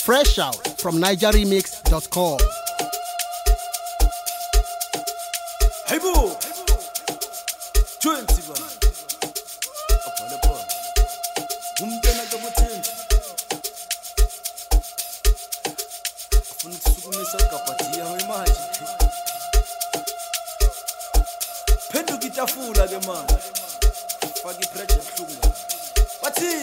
Fresh out from nigeremix.com. Hey boo, 20 ba. Apana pa. Umntwana kabuthembi. Afuna ukusukumisa ukaphathiya wemanje. Phenduka itafula ke manje. Faka ipressure ebuhlungu. Bathi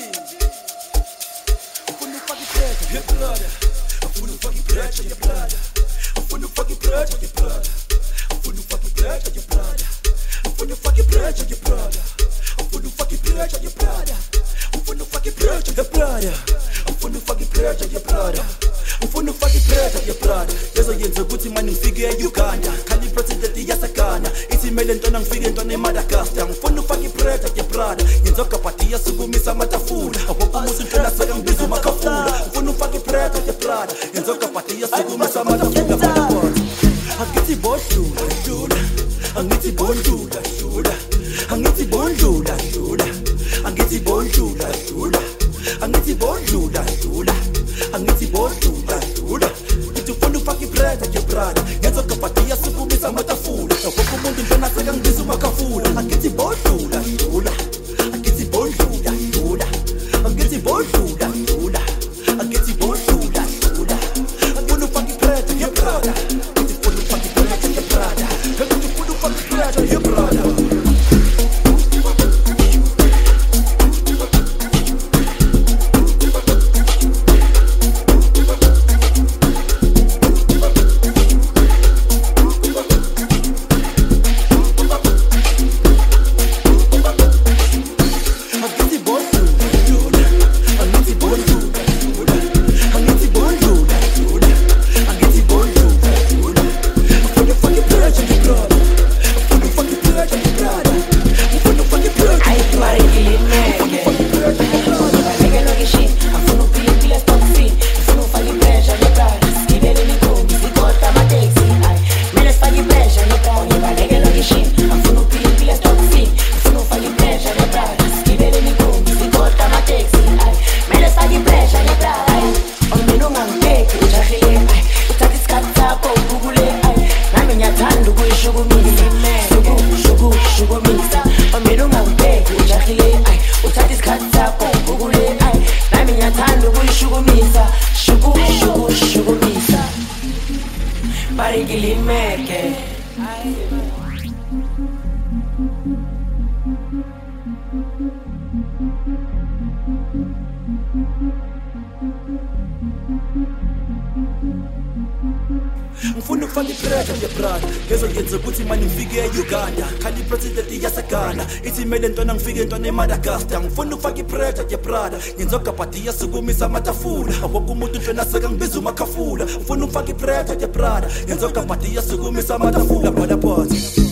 afuna ukufaka ipressure yebrada. Afuna ukufaka ipressure yebrada. Afuna ukufaka ipressure yebrada. Afuna ukufaka ipressure yebrada. Afuna ukufaka ipressure yebrada. Afuna ukufaka ipressure yebrada. Afuna ukufaka ipressure yebrada. Afuna ukufaka ipressure yebrada. Ufuna ufaka ipressure yebrada. Lezo yenza ukuthi manje ngifike eUganda. Khali president yasakana. Ithi mele ntwana ngifike ntwana eMadagascar. Ngifuna ufaka ipressure yebrada. Yenza kapatiya sukumisa amatafula. Awokumuntu ntwana saka ngibiza umakafula. Ufuna ufaka ipressure yebrada. Yenza kapatiya sukumisa amatafula. Angithi bodlula dlula. Angithi bodlula dlula. Angithi bodlula dlula. Angithi bodlula dlula. Angithi bodlula dlula. Angithi bodlula dlula. Ngithi ufuna ufaka ipressure yebrada. Yenza kapatiya sukumisa amatafula. Awokumuntu ntwana saka ngibiza umakafula. Angithi bodlula dlula. Angithi bodlula dlula. Angithi bodlula dlula. Angithi bodlula dlula. Ufuna ufaka ipressure yebrada. Ngithi ufuna ufaka ipressure yebrada. Ngithi ufuna ufaka ipressure yebrada. Ngifuna ufaka ipressure yebrada. Lezo yenza ukuthi manje ngifike eUganda. Khali president yasakana. Ithi mele ntwana ngifike ntwana eMadagascar. Ngifuna ufaka ipressure yebrada. Yenza kapatiya sukumisa amatafula. Awokumuntu ntwana saka ngibiza umakafula. Ngifuna ufaka ipressure yebrada. Yenza kapatiya sukumisa amatafula. Bada phansi.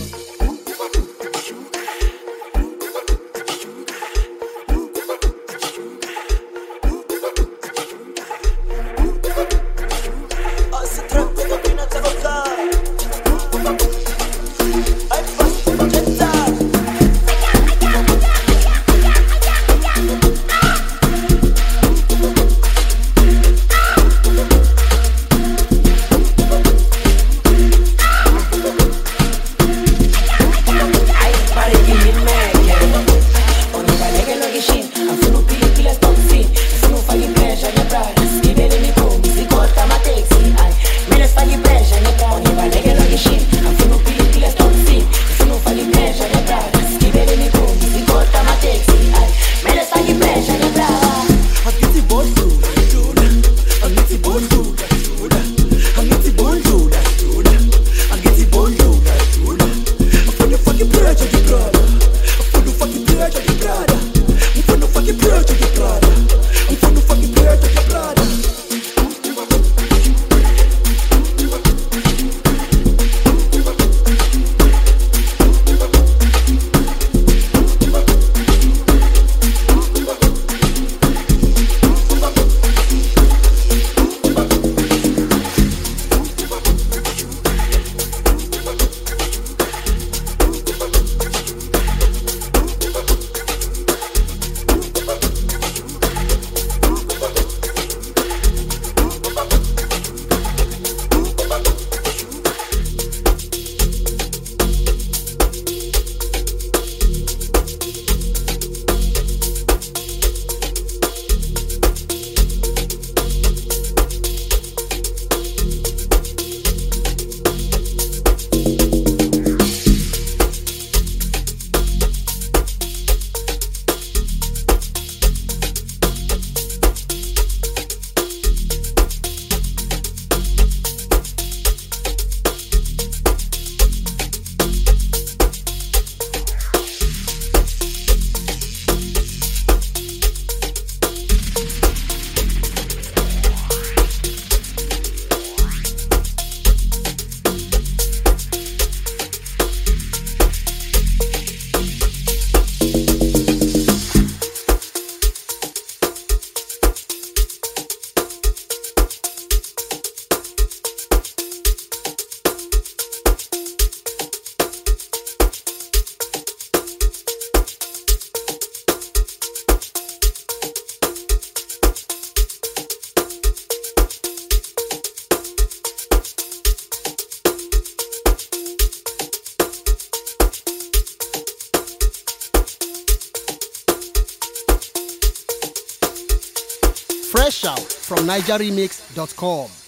Fresh out from NigerRemix.com.